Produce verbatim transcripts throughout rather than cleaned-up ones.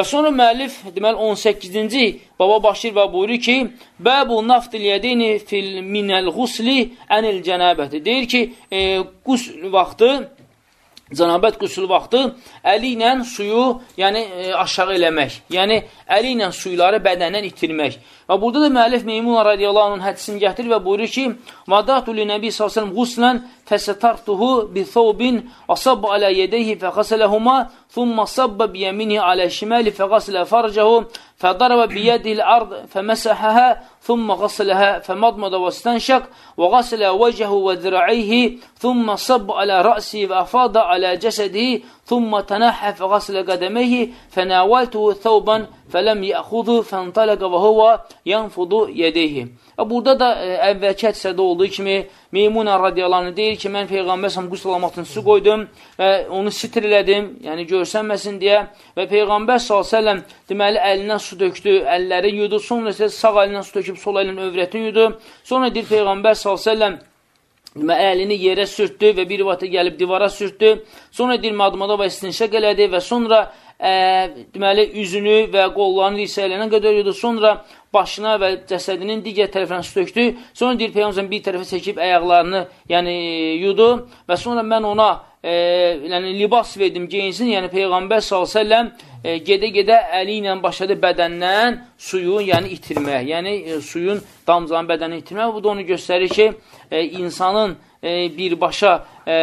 Və sonra müəllif, deməli, on səkkizinci baba başlayır və buyurur ki, Bəbu naftil yədini fil minəl qusli ənil cənəbəti. Deyir ki, e, qusl vaxtı, cənabət qüsul vaxtı əli ilə suyu, yəni e, aşağı eləmək, yəni əli ilə suyları bədəndən itirmək. Və burada da müəllif Meymun radiyallahu anh'ın hədisini gətirir və buyurur ki, Vadatu li nəbi sallallahu əleyhi və səlləm quslən fəsətartuhu bi thawbin asabba alə yedeyhi fəqasələhuma thumma sabba bi yeminihi alə şimali fəqasələ farcahu فضرب بيده الأرض فمسحها ثم غسلها فمضمض واستنشق وغسل وجهه وذراعيه ثم صب على رأسه وأفاض على جسده ثم تنحى فغسل قدميه فناولته ثوبا فلم يأخذه فانطلق وهو ينفض يديه. Burada da əvvəlki hədisədə olduğu kimi Meymunə radiyallahu anh deyir ki, mən Peyğəmbər səhəm qüsl almaqdan su qoydum və onu sitr elədim, yəni görsənməsin deyə və Peyğəmbər sallallahu əleyhi və səlləm deməli əlindən su döktü, əlləri yudu, sonra isə sağ əlindən su döküb sol əlinin övrətini yudu. Sonra deyir Peyğəmbər sallallahu əleyhi və səlləm əlini yerə sürtdü və bir vaxtı gəlib divara sürtdü. Sonra deyir madmada və istinşaq elədi və sonra ə, deməli üzünü və qollarını risələnə qədər yudu. Sonra başına və cəsədinin digər tərəfini su döktü. Sonra deyir Peyğəmbər bir tərəfə çəkib əyaqlarını yəni yudu və sonra mən ona e, yəni, libas verdim, geyinsin. Yəni Peyğəmbər sallallahu əleyhi və səlləm e, gedə-gedə əli ilə başladı bədəndən suyu yəni itirmək. Yəni e, suyun damcılan bədəni itirmək. Bu da onu göstərir ki, e, insanın e, birbaşa e,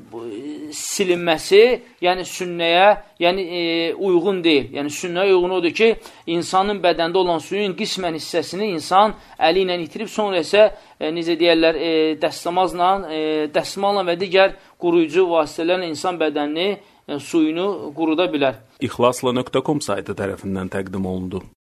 silinməsi, yəni sünnəyə yəni, e, uyğun deyil. Yəni sünnəyə uyğun odur ki, insanın bədəndə olan suyun qismən hissəsini insan əli ilə itirib, sonra isə e, necə deyərlər, e, dəstəmazla, e, dəsmalla və digər quruyucu vasitələrlə insan bədənini, e, suyunu quruda bilər. İxlasla nöqtə com saytı tərəfindən təqdim olundu.